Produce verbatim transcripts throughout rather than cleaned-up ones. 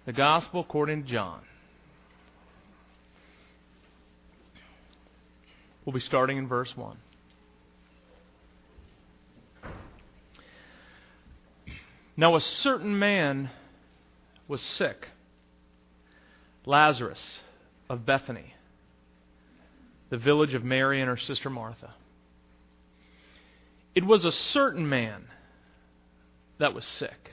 The Gospel according to John. We'll be starting in verse one. Now a certain man was sick, Lazarus of Bethany, the village of Mary and her sister Martha. It was a certain man that was sick.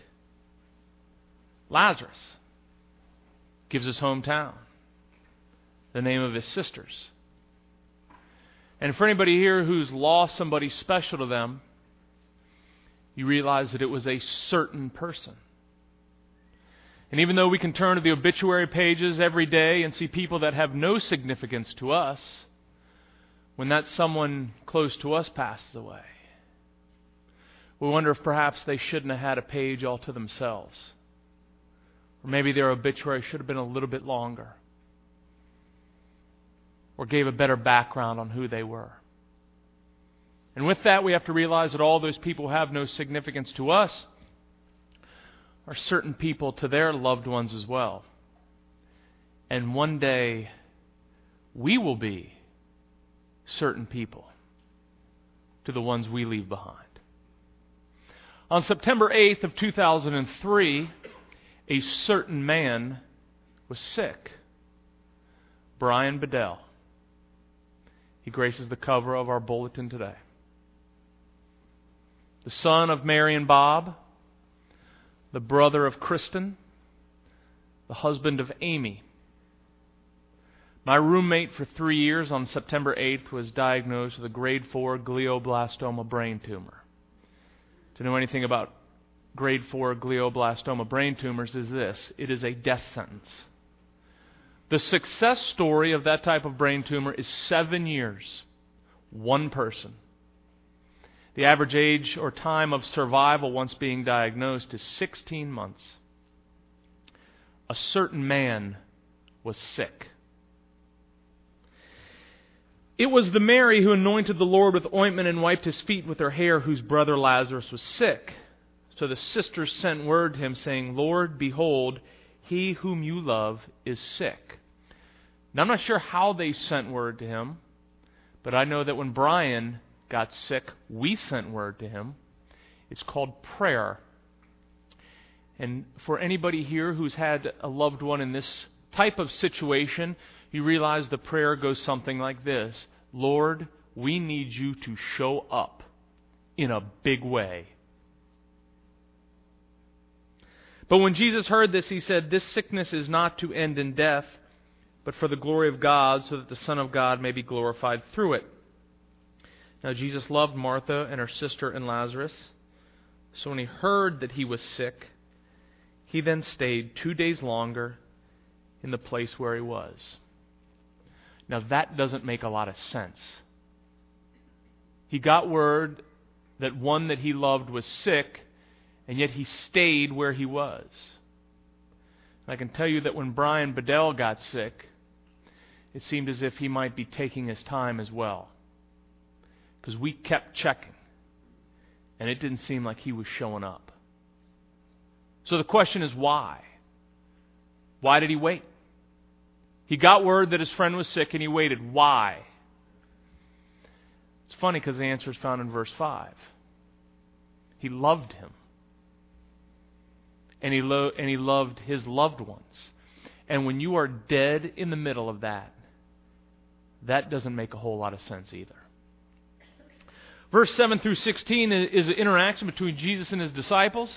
Lazarus gives his hometown, the name of his sisters. And for anybody here who's lost somebody special to them, you realize that it was a certain person. And even though we can turn to the obituary pages every day and see people that have no significance to us, when that someone close to us passes away, we wonder if perhaps they shouldn't have had a page all to themselves. Or maybe their obituary should have been a little bit longer. Or gave a better background on who they were. And with that, we have to realize that all those people who have no significance to us are certain people to their loved ones as well. And one day, we will be certain people to the ones we leave behind. On September eighth of two thousand three, a certain man was sick. Brian Bedell. He graces the cover of our bulletin today. The son of Mary and Bob, the brother of Kristen, the husband of Amy. My roommate for three years on September eighth was diagnosed with a grade four glioblastoma brain tumor. To know anything about grade four glioblastoma brain tumors is this: it is a death sentence. The success story of that type of brain tumor is seven years, one person. The average age or time of survival once being diagnosed is sixteen months. A certain man was sick. It was the Mary who anointed the Lord with ointment and wiped his feet with her hair, whose brother Lazarus was sick. So the sisters sent word to him, saying, Lord, behold, he whom you love is sick. Now, I'm not sure how they sent word to him, but I know that when Brian got sick, we sent word to him. It's called prayer. And for anybody here who's had a loved one in this type of situation, you realize the prayer goes something like this: Lord, we need you to show up in a big way. But when Jesus heard this, he said, this sickness is not to end in death, but for the glory of God, so that the Son of God may be glorified through it. Now Jesus loved Martha and her sister and Lazarus. So when he heard that he was sick, he then stayed two days longer in the place where he was. Now that doesn't make a lot of sense. He got word that one that he loved was sick, and yet he stayed where he was. And I can tell you that when Brian Bedell got sick, it seemed as if he might be taking his time as well. Because we kept checking, and it didn't seem like he was showing up. So the question is why? Why did he wait? He got word that his friend was sick, and he waited. Why? It's funny because the answer is found in verse five. He loved him. And he, lo- and he loved his loved ones. And when you are dead in the middle of that, that doesn't make a whole lot of sense either. Verse seven through sixteen is an interaction between Jesus and his disciples.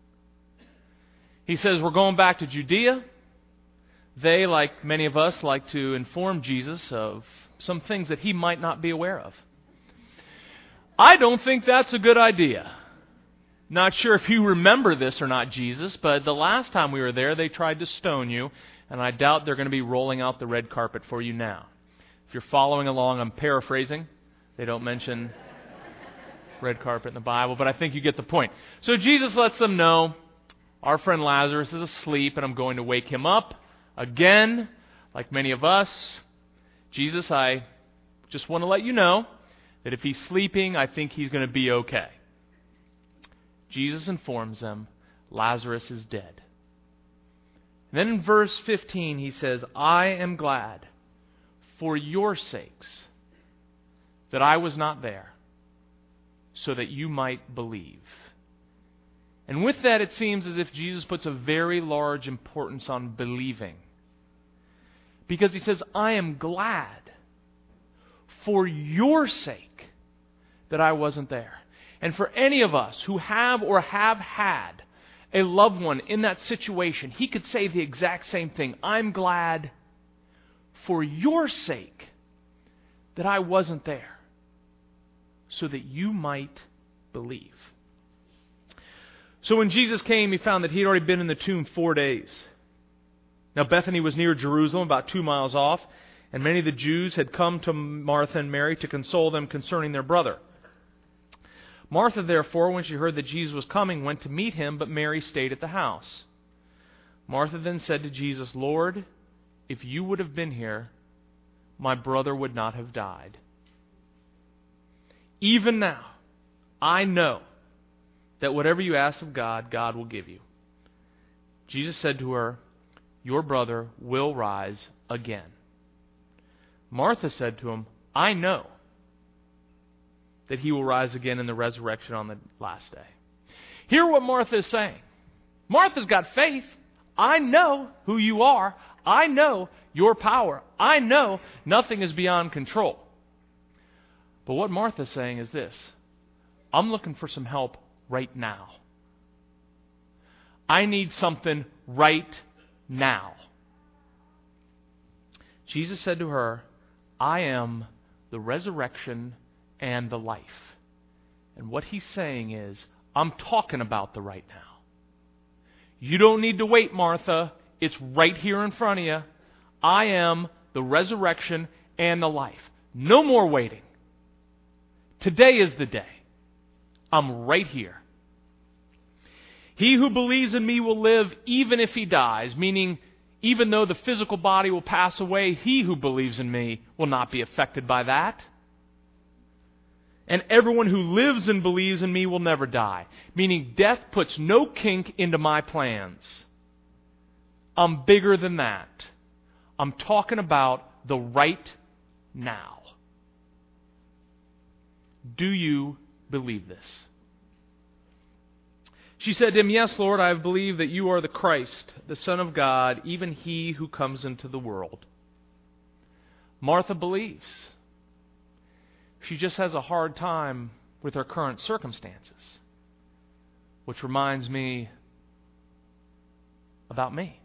He says, we're going back to Judea. They, like many of us, like to inform Jesus of some things that he might not be aware of. I don't think that's a good idea. Not sure if you remember this or not, Jesus, but the last time we were there, they tried to stone you, and I doubt they're going to be rolling out the red carpet for you now. If you're following along, I'm paraphrasing. They don't mention red carpet in the Bible, but I think you get the point. So Jesus lets them know, our friend Lazarus is asleep, and I'm going to wake him up again, like many of us. Jesus, I just want to let you know that if he's sleeping, I think he's going to be okay. Jesus informs them, Lazarus is dead. And then in verse fifteen he says, I am glad for your sakes that I was not there, so that you might believe. And with that, it seems as if Jesus puts a very large importance on believing. Because he says, I am glad for your sake that I wasn't there. And for any of us who have or have had a loved one in that situation, he could say the exact same thing. I'm glad for your sake that I wasn't there, so that you might believe. So when Jesus came, he found that he had already been in the tomb four days. Now Bethany was near Jerusalem, about two miles off, and many of the Jews had come to Martha and Mary to console them concerning their brother. Martha, therefore, when she heard that Jesus was coming, went to meet him, but Mary stayed at the house. Martha then said to Jesus, Lord, if you would have been here, my brother would not have died. Even now, I know that whatever you ask of God, God will give you. Jesus said to her, your brother will rise again. Martha said to him, I know that he will rise again in the resurrection on the last day. Hear what Martha is saying. Martha's got faith. I know who you are. I know your power. I know nothing is beyond control. But what Martha's saying is this: I'm looking for some help right now. I need something right now. Jesus said to her, I am the resurrection and the life. And what he's saying is, I'm talking about the right now. You don't need to wait, Martha. It's right here in front of you. I am the resurrection and the life. No more waiting. Today is the day. I'm right here. He who believes in me will live even if he dies, meaning even though the physical body will pass away, he who believes in me will not be affected by that. And everyone who lives and believes in me will never die, meaning death puts no kink into my plans. I'm bigger than that. I'm talking about the right now. Do you believe this? She said to him, yes, Lord, I believe that you are the Christ, the Son of God, even he who comes into the world. Martha believes. She just has a hard time with her current circumstances, which reminds me about me.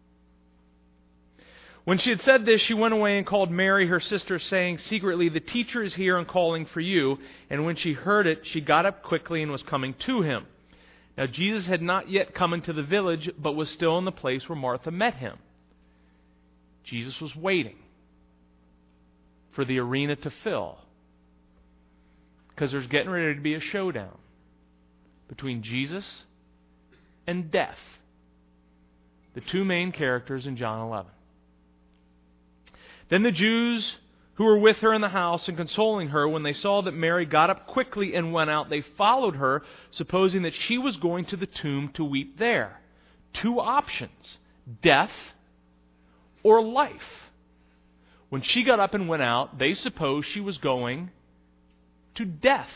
When she had said this, she went away and called Mary, her sister, saying secretly, the teacher is here and calling for you. And when she heard it, she got up quickly and was coming to him. Now Jesus had not yet come into the village, but was still in the place where Martha met him. Jesus was waiting for the arena to fill, because there's getting ready to be a showdown between Jesus and death, the two main characters in John eleven. Then the Jews who were with her in the house and consoling her, when they saw that Mary got up quickly and went out, they followed her, supposing that she was going to the tomb to weep there. Two options: death or life. When she got up and went out, they supposed she was going to death.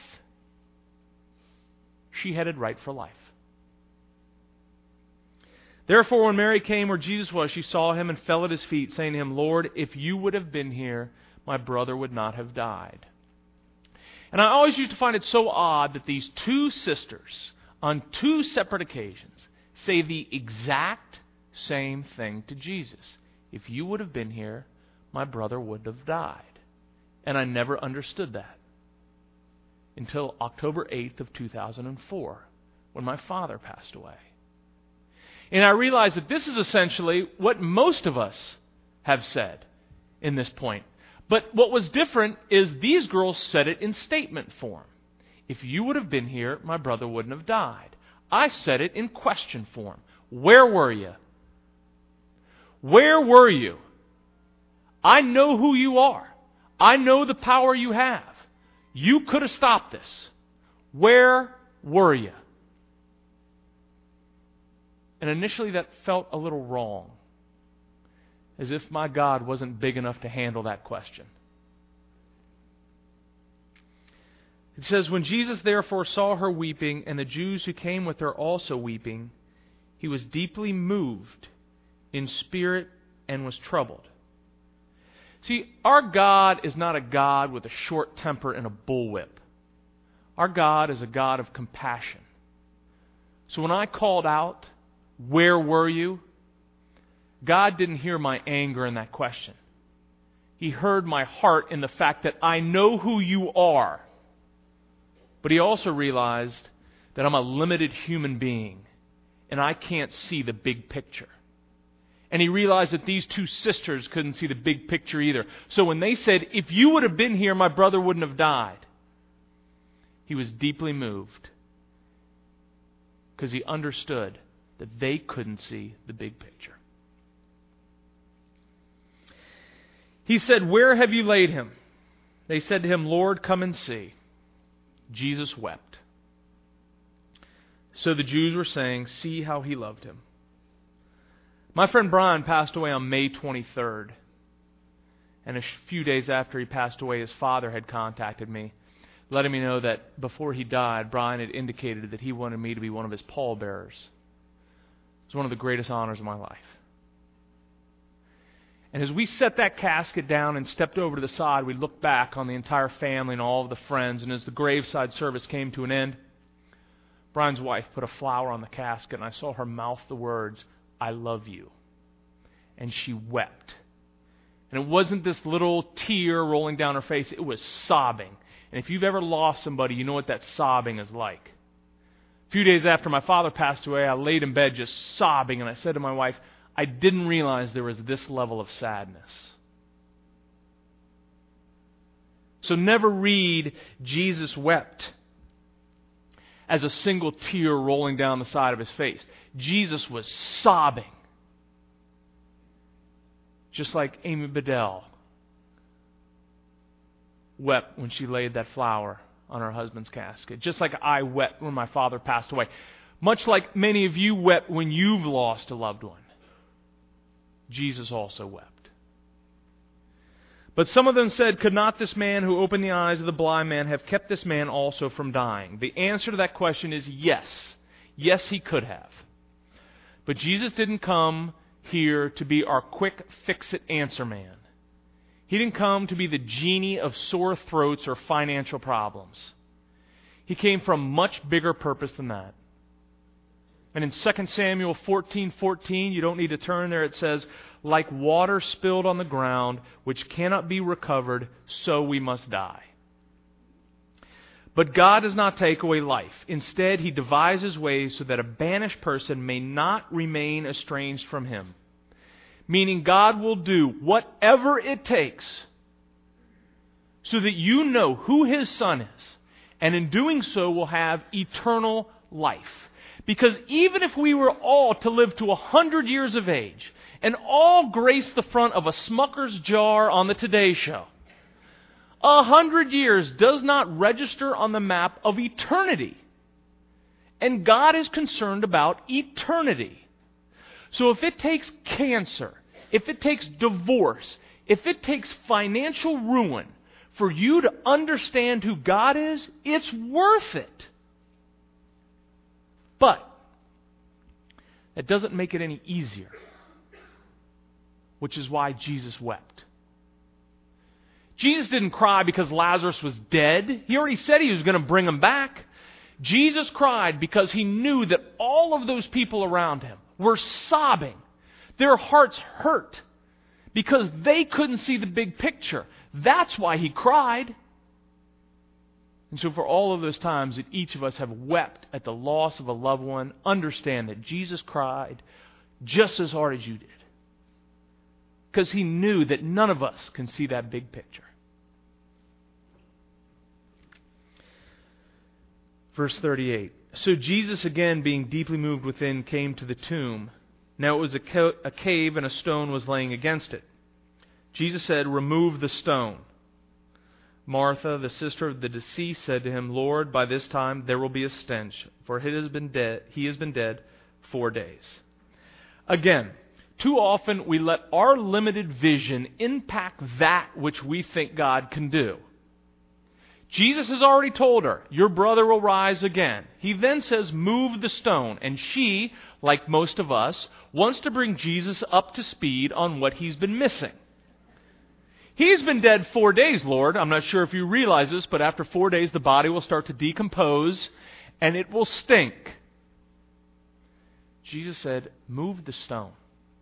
She headed right for life. Therefore, when Mary came where Jesus was, she saw him and fell at his feet, saying to him, Lord, if you would have been here, my brother would not have died. And I always used to find it so odd that these two sisters, on two separate occasions, say the exact same thing to Jesus. If you would have been here, my brother would have died. And I never understood that until October eighth of two thousand four, when my father passed away. And I realized that this is essentially what most of us have said in this point. But what was different is these girls said it in statement form. If you would have been here, my brother wouldn't have died. I said it in question form. Where were you? Where were you? I know who you are. I know the power you have. You could have stopped this. Where were you? And initially that felt a little wrong. as if my God wasn't big enough to handle that question. It says, when Jesus therefore saw her weeping, and the Jews who came with her also weeping, he was deeply moved in spirit and was troubled. See, our God is not a God with a short temper and a bullwhip. Our God is a God of compassion. So when I called out, "Where were you?" God didn't hear my anger in that question. He heard my heart in the fact that I know who you are. But He also realized that I'm a limited human being and I can't see the big picture. And He realized that these two sisters couldn't see the big picture either. So when they said, "If you would have been here, my brother wouldn't have died," He was deeply moved because He understood that they couldn't see the big picture. He said, "Where have you laid him?" They said to Him, "Lord, come and see." Jesus wept. So the Jews were saying, "See how he loved him." My friend Brian passed away on May twenty-third. And a few days after he passed away, his father had contacted me, letting me know that before he died, Brian had indicated that he wanted me to be one of his pallbearers. It was one of the greatest honors of my life. And as we set that casket down and stepped over to the side, we looked back on the entire family and all of the friends. And as the graveside service came to an end, Brian's wife put a flower on the casket, and I saw her mouth the words, "I love you." And she wept. And it wasn't this little tear rolling down her face. It was sobbing. And if you've ever lost somebody, you know what that sobbing is like. A few days after my father passed away, I laid in bed just sobbing, and I said to my wife, I didn't realize there was this level of sadness. So never read Jesus wept as a single tear rolling down the side of His face. Jesus was sobbing. Just like Amy Bedell wept when she laid that flower on her husband's casket. Just like I wept when my father passed away. Much like many of you wept when you've lost a loved one. Jesus also wept. But some of them said, "Could not this man who opened the eyes of the blind man have kept this man also from dying?" The answer to that question is yes. Yes, He could have. But Jesus didn't come here to be our quick fix-it answer man. He didn't come to be the genie of sore throats or financial problems. He came for a much bigger purpose than that. And in Second Samuel fourteen fourteen, you don't need to turn there, it says, "Like water spilled on the ground, which cannot be recovered, so we must die." But God does not take away life. Instead, He devises ways so that a banished person may not remain estranged from Him. Meaning God will do whatever it takes so that you know who His Son is, and in doing so will have eternal life. Because even if we were all to live to a hundred years of age and all grace the front of a Smucker's jar on the Today Show, a hundred years does not register on the map of eternity. And God is concerned about eternity. So if it takes cancer, if it takes divorce, if it takes financial ruin for you to understand who God is, it's worth it. But that doesn't make it any easier, which is why Jesus wept. Jesus didn't cry because Lazarus was dead. He already said He was going to bring him back. Jesus cried because He knew that all of those people around Him were sobbing. Their hearts hurt because they couldn't see the big picture. That's why He cried. And so for all of those times that each of us have wept at the loss of a loved one, understand that Jesus cried just as hard as you did. Because He knew that none of us can see that big picture. Verse thirty-eight. So Jesus, again being deeply moved within, came to the tomb. Now it was a, ca- a cave, and a stone was laying against it. Jesus said, "Remove the stone." Martha, the sister of the deceased, said to Him, "Lord, by this time there will be a stench, for it has been dead, he has been dead four days." Again, Too often we let our limited vision impact that which we think God can do. Jesus has already told her, your brother will rise again. He then says, move the stone. And she, like most of us, wants to bring Jesus up to speed on what he's been missing. He's been dead four days, Lord. I'm not sure if you realize this, but after four days the body will start to decompose and it will stink. Jesus said, move the stone.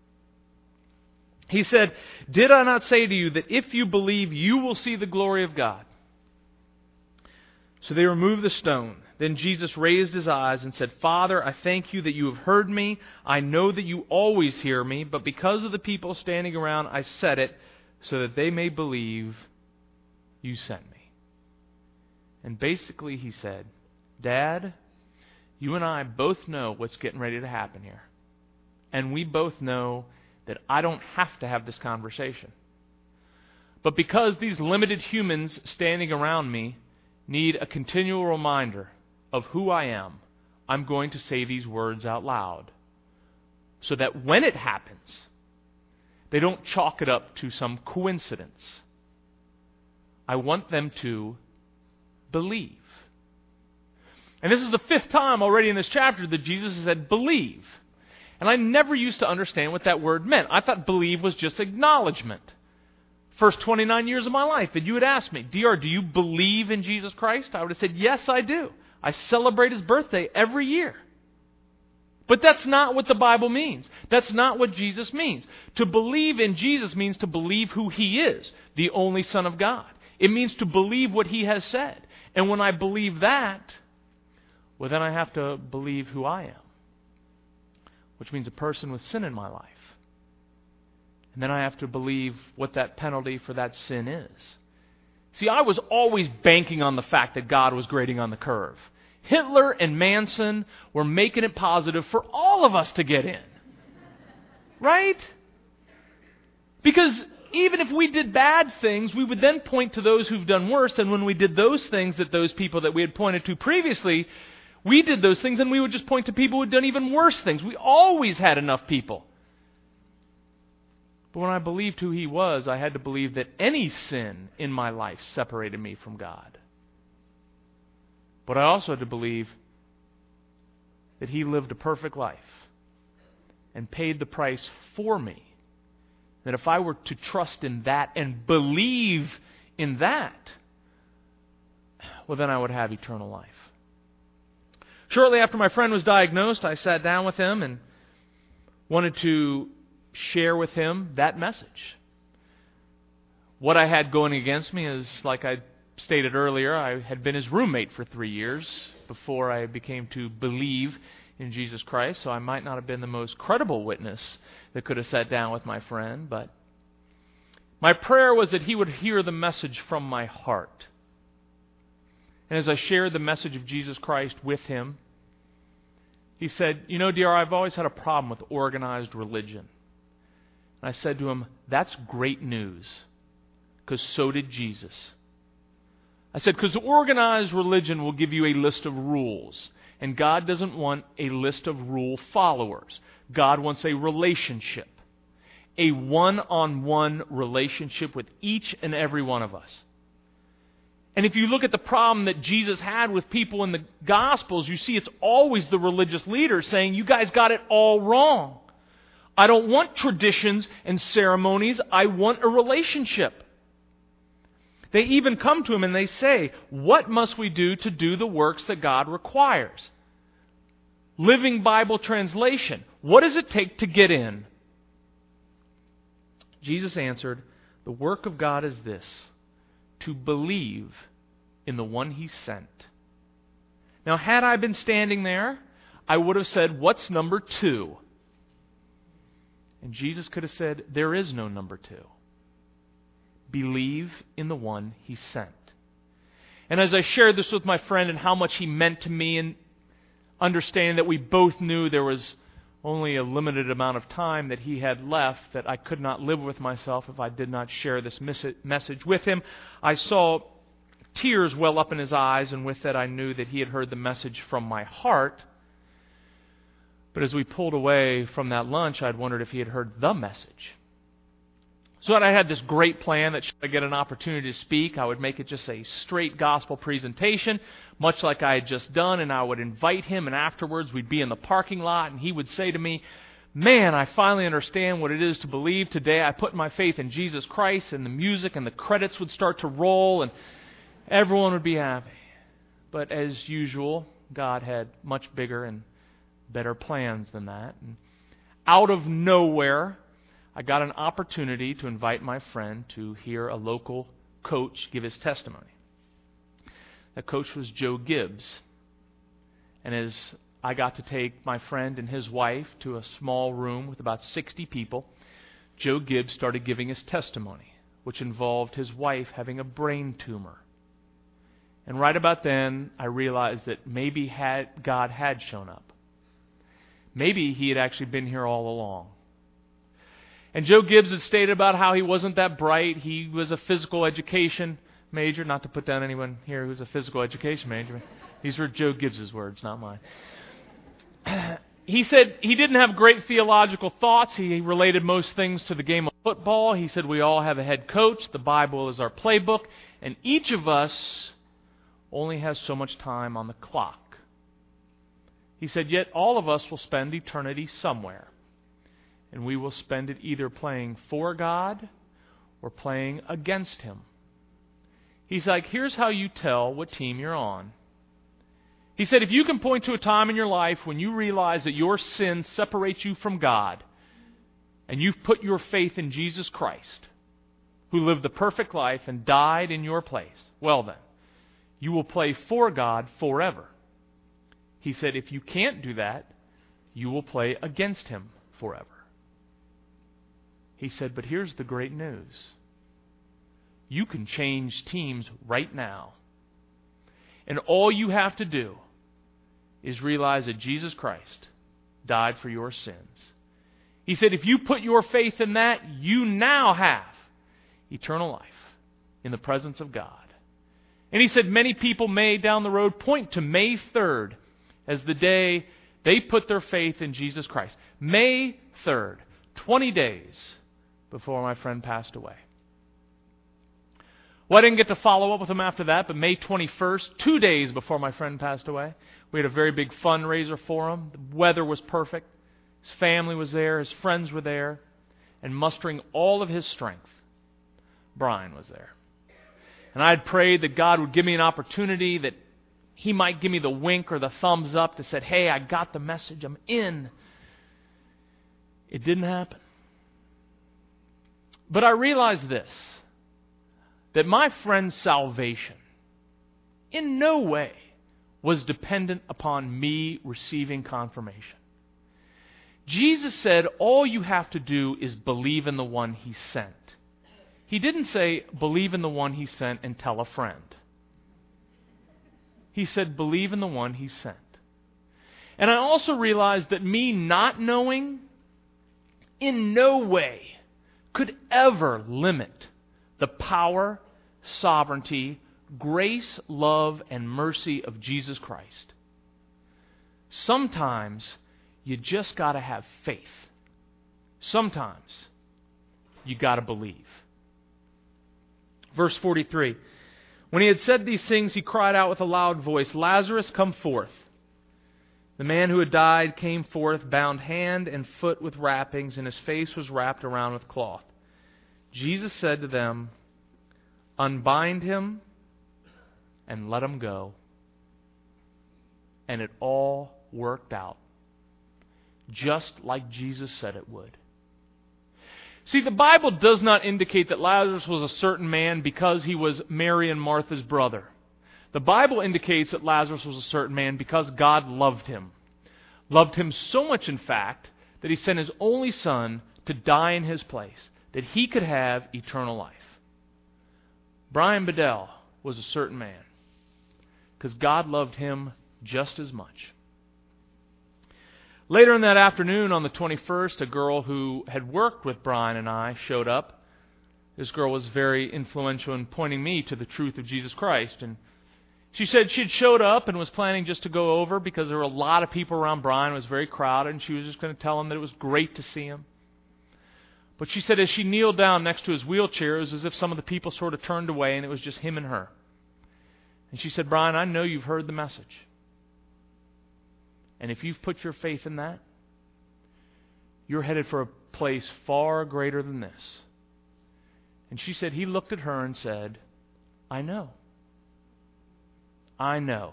He said, did I not say to you that if you believe, you will see the glory of God? So they removed the stone. Then Jesus raised his eyes and said, Father, I thank you that you have heard me. I know that you always hear me, but because of the people standing around, I said it so that they may believe you sent me. And basically he said, Dad, you and I both know what's getting ready to happen here. And we both know that I don't have to have this conversation. But because these limited humans standing around me need a continual reminder of who I am, I'm going to say these words out loud. So that when it happens, they don't chalk it up to some coincidence. I want them to believe. And this is the fifth time already in this chapter that Jesus has said, believe. And I never used to understand what that word meant. I thought believe was just acknowledgement. First twenty-nine years of my life, and you had asked me, D R, do you believe in Jesus Christ? I would have said, yes, I do. I celebrate his birthday every year. But that's not what the Bible means. That's not what Jesus means. To believe in Jesus means to believe who he is, the only Son of God. It means to believe what he has said. And when I believe that, well, then I have to believe who I am, which means a person with sin in my life. And then I have to believe what that penalty for that sin is. See, I was always banking on the fact that God was grading on the curve. Hitler and Manson were making it positive for all of us to get in. Right? Because even if we did bad things, we would then point to those who've done worse. And when we did those things that those people that we had pointed to previously, we did those things and we would just point to people who had done even worse things. We always had enough people. But when I believed who he was, I had to believe that any sin in my life separated me from God. But I also had to believe that he lived a perfect life and paid the price for me. That if I were to trust in that and believe in that, well, then I would have eternal life. Shortly after my friend was diagnosed, I sat down with him and wanted to share with him that message. What I had going against me is, like I stated earlier, I had been his roommate for three years before I became to believe in Jesus Christ, so I might not have been the most credible witness that could have sat down with my friend, but my prayer was that he would hear the message from my heart. And as I shared the message of Jesus Christ with him, he said, you know, dear, I've always had a problem with organized religion. And I said to him, that's great news, because so did Jesus. I said, because organized religion will give you a list of rules, and God doesn't want a list of rule followers. God wants a relationship, a one-on-one relationship with each and every one of us. And if you look at the problem that Jesus had with people in the Gospels, you see it's always the religious leaders saying, you guys got it all wrong. I don't want traditions and ceremonies. I want a relationship. They even come to him and they say, what must we do to do the works that God requires? Living Bible translation. What does it take to get in? Jesus answered, the work of God is this, to believe in the one he sent. Now, had I been standing there, I would have said, what's number two? And Jesus could have said, there is no number two. Believe in the one he sent. And as I shared this with my friend and how much he meant to me, and understanding that we both knew there was only a limited amount of time that he had left, that I could not live with myself if I did not share this message with him, I saw tears well up in his eyes, and with that I knew that he had heard the message from my heart. But as we pulled away from that lunch, I'd wondered if he had heard the message. So I had this great plan that should I get an opportunity to speak, I would make it just a straight gospel presentation, much like I had just done, and I would invite him, and afterwards we'd be in the parking lot, and he would say to me, "Man, I finally understand what it is to believe today. I put my faith in Jesus Christ," and the music and the credits would start to roll, and everyone would be happy. But as usual, God had much bigger and better plans than that. And out of nowhere, I got an opportunity to invite my friend to hear a local coach give his testimony. That coach was Joe Gibbs. And as I got to take my friend and his wife to a small room with about sixty people, Joe Gibbs started giving his testimony, which involved his wife having a brain tumor. And right about then, I realized that maybe had God had shown up. Maybe he had actually been here all along. And Joe Gibbs had stated about how he wasn't that bright. He was a physical education major. Not to put down anyone here who's a physical education major. These were Joe Gibbs' words, not mine. He said he didn't have great theological thoughts. He related most things to the game of football. He said we all have a head coach. The Bible is our playbook. And each of us only has so much time on the clock. He said, yet all of us will spend eternity somewhere. And we will spend it either playing for God or playing against Him. He's like, here's how you tell what team you're on. He said, if you can point to a time in your life when you realize that your sin separates you from God, and you've put your faith in Jesus Christ, who lived the perfect life and died in your place, well then, you will play for God forever. He said, if you can't do that, you will play against Him forever. He said, but here's the great news. You can change teams right now. And all you have to do is realize that Jesus Christ died for your sins. He said, if you put your faith in that, you now have eternal life in the presence of God. And he said, many people may down the road point to May third as the day they put their faith in Jesus Christ. May third, twenty days before my friend passed away. Well, I didn't get to follow up with him after that, but May twenty-first, two days before my friend passed away, we had a very big fundraiser for him. The weather was perfect. His family was there. His friends were there. And mustering all of his strength, Brian was there. And I had prayed that God would give me an opportunity, that He might give me the wink or the thumbs up to say, hey, I got the message. I'm in. It didn't happen. But I realized this, that my friend's salvation in no way was dependent upon me receiving confirmation. Jesus said, all you have to do is believe in the one He sent. He didn't say, believe in the one He sent and tell a friend. He said, believe in the one He sent. And I also realized that me not knowing in no way could ever limit the power, sovereignty, grace, love, and mercy of Jesus Christ. Sometimes you just got to have faith. Sometimes you got to believe. Verse forty-three. When he had said these things, he cried out with a loud voice, Lazarus, come forth. The man who had died came forth, bound hand and foot with wrappings, and his face was wrapped around with cloth. Jesus said to them, unbind him and let him go. And it all worked out, just like Jesus said it would. See, the Bible does not indicate that Lazarus was a certain man because he was Mary and Martha's brother. The Bible indicates that Lazarus was a certain man because God loved him. Loved him so much, in fact, that He sent His only Son to die in his place, that he could have eternal life. Brian Bedell was a certain man because God loved him just as much. Later in that afternoon, on the twenty-first, a girl who had worked with Brian and I showed up. This girl was very influential in pointing me to the truth of Jesus Christ. And She said she had showed up and was planning just to go over because there were a lot of people around Brian. It was very crowded, and she was just going to tell him that it was great to see him. But she said as she kneeled down next to his wheelchair, it was as if some of the people sort of turned away, and it was just him and her. And she said, Brian, I know you've heard the message. And if you've put your faith in that, you're headed for a place far greater than this. And she said he looked at her and said, I know. I know.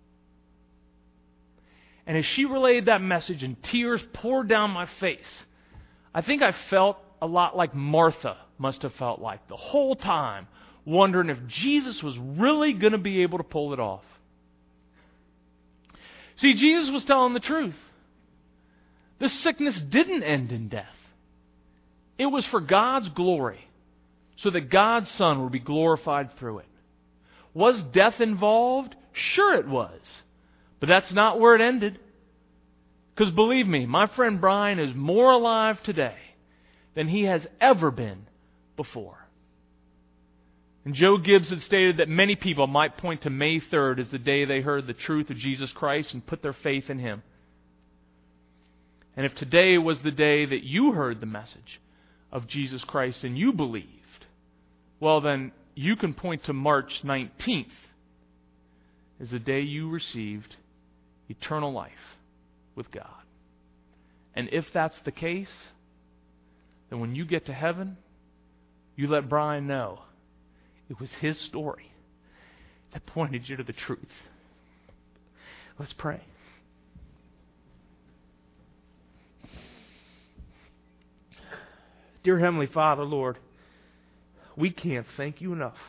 And as she relayed that message and tears poured down my face, I think I felt a lot like Martha must have felt like the whole time, wondering if Jesus was really going to be able to pull it off. See, Jesus was telling the truth. This sickness didn't end in death. It was for God's glory, so that God's Son would be glorified through it. Was death involved? Sure it was. But that's not where it ended. Because believe me, my friend Brian is more alive today than he has ever been before. And Joe Gibbs had stated that many people might point to May third as the day they heard the truth of Jesus Christ and put their faith in Him. And if today was the day that you heard the message of Jesus Christ and you believed, well then, you can point to March nineteenth as the day you received eternal life with God. And if that's the case, then when you get to heaven, you let Brian know it was his story that pointed you to the truth. Let's pray. Dear Heavenly Father, Lord, we can't thank you enough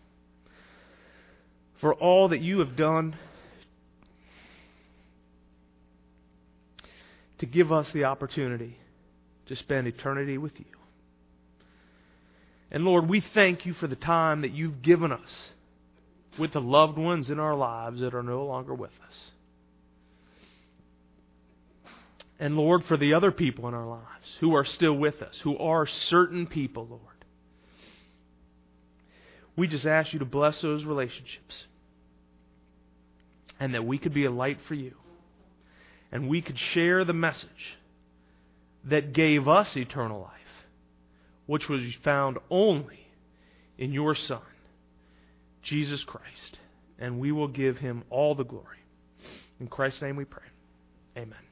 for all that you have done to give us the opportunity to spend eternity with you. And Lord, we thank you for the time that you've given us with the loved ones in our lives that are no longer with us. And Lord, for the other people in our lives who are still with us, who are certain people, Lord. We just ask you to bless those relationships. And that we could be a light for you. And we could share the message that gave us eternal life, which was found only in your Son, Jesus Christ. And we will give Him all the glory. In Christ's name we pray. Amen.